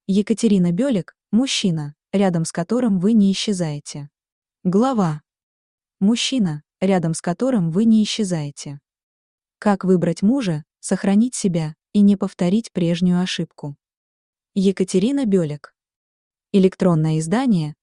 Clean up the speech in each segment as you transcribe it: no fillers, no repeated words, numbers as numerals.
Екатерина Бёлик – мужчина, рядом с которым вы не исчезаете. Глава. Мужчина, рядом с которым вы не исчезаете. Как выбрать мужа, сохранить себя и не повторить прежнюю ошибку. Екатерина Бёлик. Электронное издание,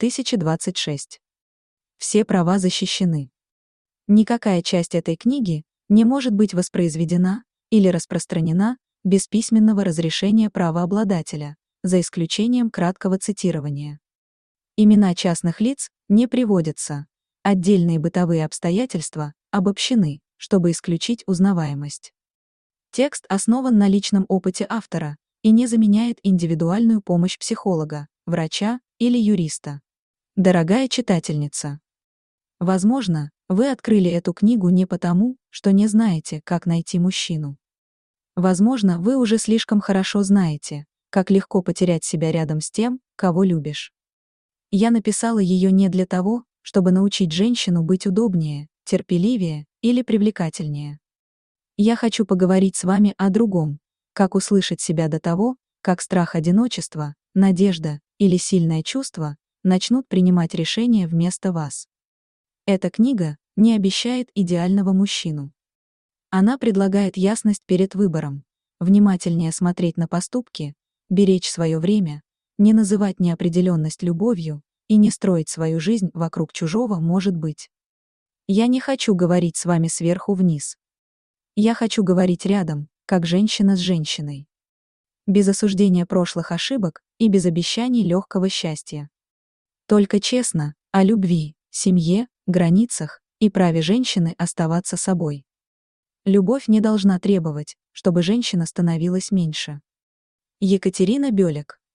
2026. Все права защищены. Никакая часть этой книги не может быть воспроизведена или распространена без письменного разрешения правообладателя, за исключением краткого цитирования. Имена частных лиц не приводятся. Отдельные бытовые обстоятельства обобщены, чтобы исключить узнаваемость. Текст основан на личном опыте автора и не заменяет индивидуальную помощь психолога, врача или юриста. Дорогая читательница, возможно, вы открыли эту книгу не потому, что не знаете, как найти мужчину. Возможно, вы уже слишком хорошо знаете, как легко потерять себя рядом с тем, кого любишь. Я написала ее не для того, чтобы научить женщину быть удобнее, терпеливее или привлекательнее. Я хочу поговорить с вами о другом, как услышать себя до того, как страх одиночества, надежда или сильное чувство начнут принимать решения вместо вас. Эта книга не обещает идеального мужчину. Она предлагает ясность перед выбором, внимательнее смотреть на поступки, беречь свое время, не называть неопределенность любовью и не строить свою жизнь вокруг чужого может быть. Я не хочу говорить с вами сверху вниз. Я хочу говорить рядом, как женщина с женщиной. Без осуждения прошлых ошибок и без обещаний легкого счастья. Только честно, о любви, семье, границах и праве женщины оставаться собой. Любовь не должна требовать, чтобы женщина становилась меньше. Екатерина Бёлик.